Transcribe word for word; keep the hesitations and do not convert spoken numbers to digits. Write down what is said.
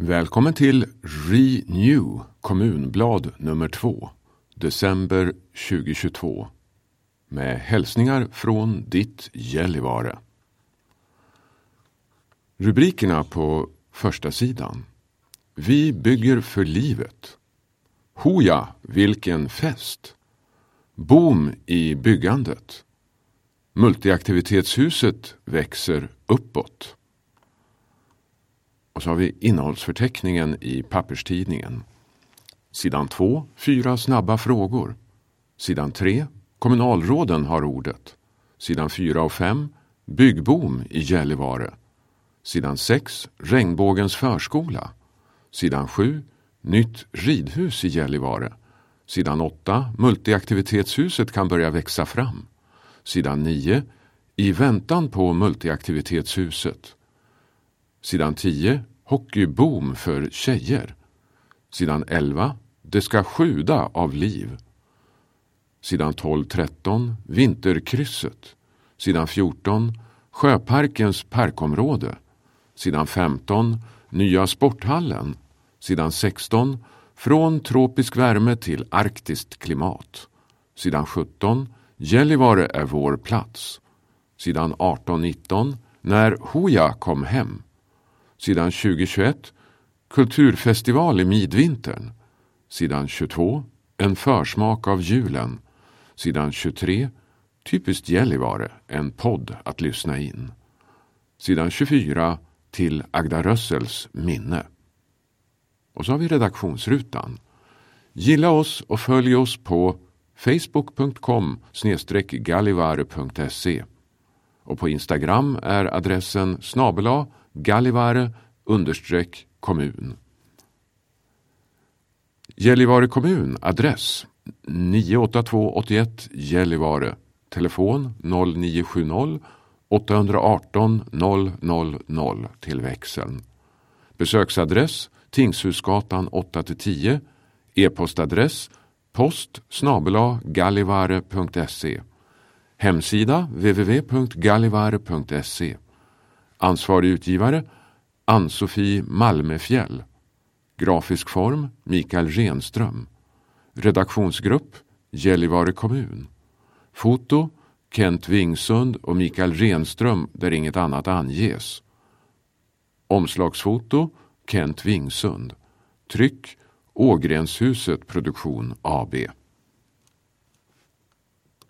Välkommen till Renew kommunblad nummer två, december tjugohundratjugotvå. Med hälsningar från ditt Gällivare. Rubrikerna på första sidan. Vi bygger för livet. Hoja, vilken fest. Boom i byggandet. Multiaktivitetshuset växer uppåt. Och så har vi innehållsförteckningen i papperstidningen. Sidan två, fyra snabba frågor. Sidan tre, kommunalråden har ordet. Sidan fyra och fem, byggboom i Gällivare. Sidan sex, regnbågens förskola. Sidan sju, nytt ridhus i Gällivare. Sidan åtta, multiaktivitetshuset kan börja växa fram. Sidan nio, i väntan på multiaktivitetshuset. Sidan tio, hockeyboom för tjejer. Sidan elva, det ska sjuda av liv. Sidan tolv tretton, vinterkrysset. Sidan fjorton, Sjöparkens parkområde. Sidan femton, nya sporthallen. Sidan sexton, från tropisk värme till arktiskt klimat. Sidan sjutton, Gällivare är vår plats. Sidan arton nitton, när Hoja kom hem. Sidan tjugo tjugoett, kulturfestival i midvintern. Sidan tjugotvå, en försmak av julen. Sidan tjugotre, typiskt Gällivare, en podd att lyssna in. Sidan tjugofyra, till Agda Rössels minne. Och så har vi redaktionsrutan. Gilla oss och följ oss på facebook punkt com snedstreck gallivare punkt se. Och på Instagram är adressen snabel-a Gallivare understreck kommun. Gällivare kommun, adress nio åtta två åtta ett Gällivare. Telefon noll nio sju noll åtta ett åtta noll noll noll till växeln. Besöksadress Tingshusgatan åtta till tio. E-postadress post snabel-a gallivare punkt se. Hemsida w w w punkt gallivare punkt se. Ansvarig utgivare Ann-Sofie Malmefjäll. Grafisk form Mikael Renström. Redaktionsgrupp Gällivare kommun. Foto Kent Wingsund och Mikael Renström där inget annat anges. Omslagsfoto Kent Wingsund. Tryck Ågrenshuset Produktion A B.